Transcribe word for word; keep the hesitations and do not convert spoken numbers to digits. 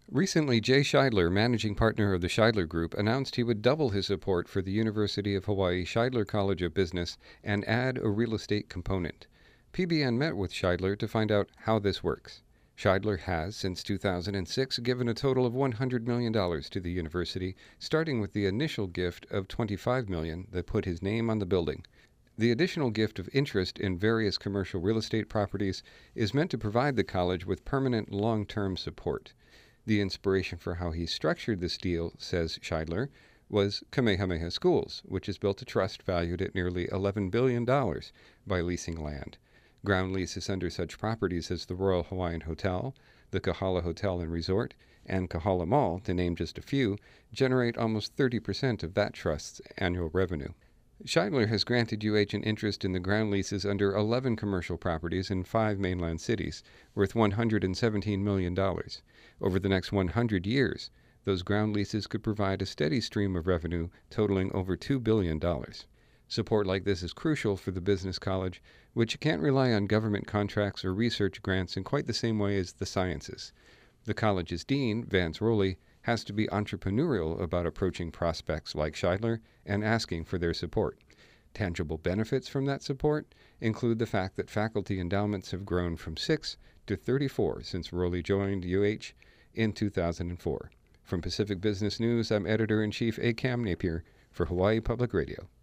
Recently, Jay Scheidler, managing partner of the Scheidler Group, announced he would double his support for the University of Hawaii Scheidler College of Business and add a real estate component. P B N met with Scheidler to find out how this works. Scheidler has, since two thousand six, given a total of one hundred million dollars to the university, starting with the initial gift of twenty-five million dollars that put his name on the building. The additional gift of interest in various commercial real estate properties is meant to provide the college with permanent long-term support. The inspiration for how he structured this deal, says Scheidler, was Kamehameha Schools, which has built a trust valued at nearly eleven billion dollars by leasing land. Ground leases under such properties as the Royal Hawaiian Hotel, the Kahala Hotel and Resort, and Kahala Mall, to name just a few, generate almost thirty percent of that trust's annual revenue. Scheidler has granted U H an interest in the ground leases under eleven commercial properties in five mainland cities, worth one hundred seventeen million dollars. Over the next one hundred years, those ground leases could provide a steady stream of revenue totaling over two billion dollars. Support like this is crucial for the business college, which can't rely on government contracts or research grants in quite the same way as the sciences. The college's dean, Vance Rowley, has to be entrepreneurial about approaching prospects like Scheidler and asking for their support. Tangible benefits from that support include the fact that faculty endowments have grown from six to thirty-four since Rowley joined U H in two thousand four. From Pacific Business News, I'm Editor-in-Chief A. Cam Napier for Hawaii Public Radio.